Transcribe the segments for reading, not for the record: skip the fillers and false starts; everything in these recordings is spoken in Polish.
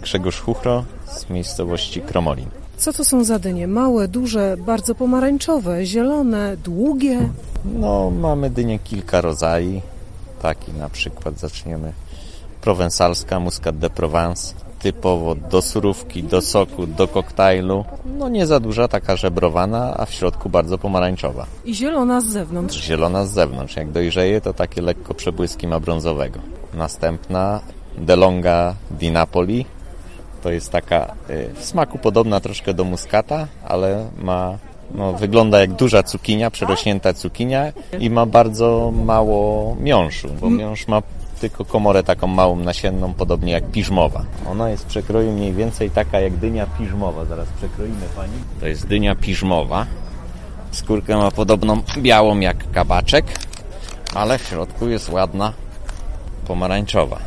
Grzegorz Chuchro z miejscowości Kromolin. Co to są za dynie? Małe, duże, bardzo pomarańczowe, zielone, długie? No, mamy dynie kilka rodzajów. Taki na przykład zaczniemy prowensalska, Muscat de Provence. Typowo do surówki, do soku, do koktajlu. No nie za duża, taka żebrowana, a w środku bardzo pomarańczowa. I zielona z zewnątrz. Zielona z zewnątrz. Jak dojrzeje, to takie lekko przebłyski ma brązowego. Następna DeLongha di Napoli. To jest taka w smaku podobna troszkę do muskata, ale wygląda jak duża cukinia, przerośnięta cukinia i ma bardzo mało miąższu, bo miąższ ma tylko komorę taką małą nasienną, podobnie jak piżmowa. Ona jest w przekroju mniej więcej taka jak dynia piżmowa. Zaraz przekroimy pani. To jest dynia piżmowa. Skórkę ma podobną białą jak kabaczek, ale w środku jest ładna pomarańczowa.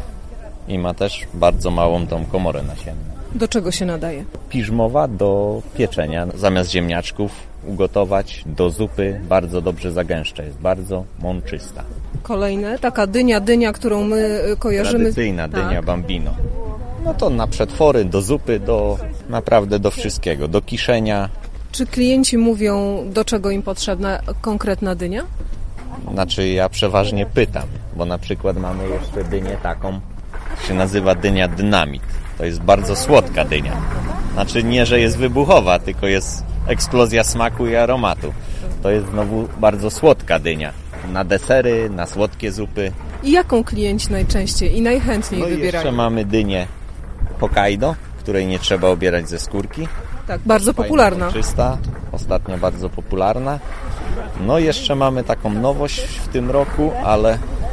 I ma też bardzo małą tą komorę nasienną. Do czego się nadaje? Piżmowa do pieczenia. Zamiast ziemniaczków ugotować do zupy, bardzo dobrze zagęszcza. Jest bardzo mączysta. Kolejne, taka dynia, którą my kojarzymy. Tradycyjna dynia Bambino. No to na przetwory, do zupy, naprawdę do wszystkiego. Do kiszenia. Czy klienci mówią, do czego im potrzebna konkretna dynia? Znaczy ja przeważnie pytam, bo na przykład mamy jeszcze dynię taką, się nazywa dynia Dynamit. To jest bardzo słodka dynia. Znaczy nie, że jest wybuchowa, tylko jest eksplozja smaku i aromatu. To jest znowu bardzo słodka dynia. Na desery, na słodkie zupy. I jaką klienci najczęściej i najchętniej wybierają? Jeszcze mamy dynię Hokkaido, której nie trzeba obierać ze skórki. Tak, bardzo popularna. Czysta, ostatnio bardzo popularna. No jeszcze mamy taką nowość w tym roku, ale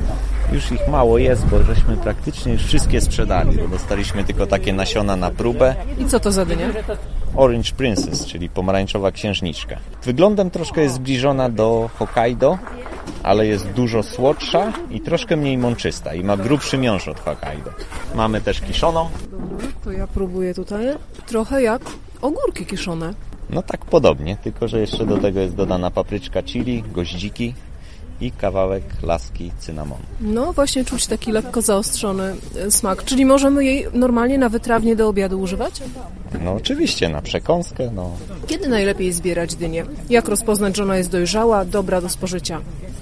już ich mało jest, bo żeśmy praktycznie już wszystkie sprzedali, bo dostaliśmy tylko takie nasiona na próbę. I co to za dynia? Orange Princess, czyli pomarańczowa księżniczka. Wyglądem troszkę jest zbliżona do Hokkaido, ale jest dużo słodsza i troszkę mniej mączysta i ma grubszy miąższ od Hokkaido. Mamy też kiszoną. Dobra, to ja próbuję tutaj. Trochę jak ogórki kiszone. No tak podobnie, tylko że jeszcze do tego jest dodana papryczka chili, goździki i kawałek laski cynamonu. No właśnie czuć taki lekko zaostrzony smak. Czyli możemy jej normalnie na wytrawnie do obiadu używać? No oczywiście, na przekąskę, no. Kiedy najlepiej zbierać dynię? Jak rozpoznać, że ona jest dojrzała, dobra do spożycia?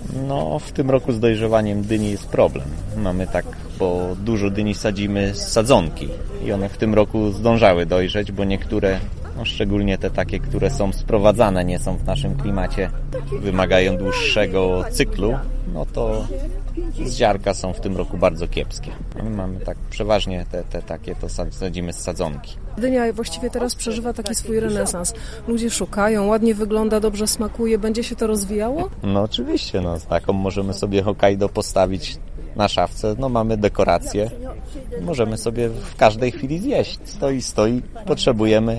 No w tym roku z dojrzewaniem dyni jest problem. Mamy tak, bo dużo dyni sadzimy z sadzonki i one w tym roku zdążały dojrzeć, bo niektóre, no szczególnie te takie, które są sprowadzane, nie są w naszym klimacie, wymagają dłuższego cyklu, no to z ziarka są w tym roku bardzo kiepskie. My mamy tak przeważnie te takie to sadzimy z sadzonki. Dynia właściwie teraz przeżywa taki swój renesans. Ludzie szukają, ładnie wygląda, dobrze smakuje. Będzie się to rozwijało? No oczywiście, no z taką możemy sobie Hokkaido postawić na szafce. No mamy dekoracje. Możemy sobie w każdej chwili zjeść. Stoi. Potrzebujemy.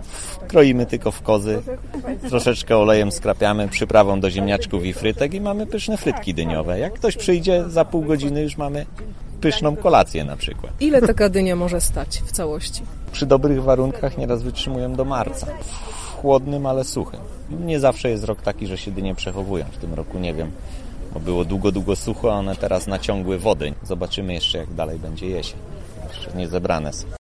Kroimy tylko w kozy. Troszeczkę olejem skrapiamy, przyprawą do ziemniaczków i frytek i mamy pyszne frytki dyniowe. Jak ktoś przyjdzie, za pół godziny już mamy pyszną kolację na przykład. Ile taka dynia może stać w całości? Przy dobrych warunkach nieraz wytrzymują do marca. W chłodnym, ale suchym. Nie zawsze jest rok taki, że się dynie przechowują. W tym roku nie wiem, bo było długo sucho, a one teraz naciągły wody. Zobaczymy jeszcze, jak dalej będzie jesień. Jeszcze nie zebrane są.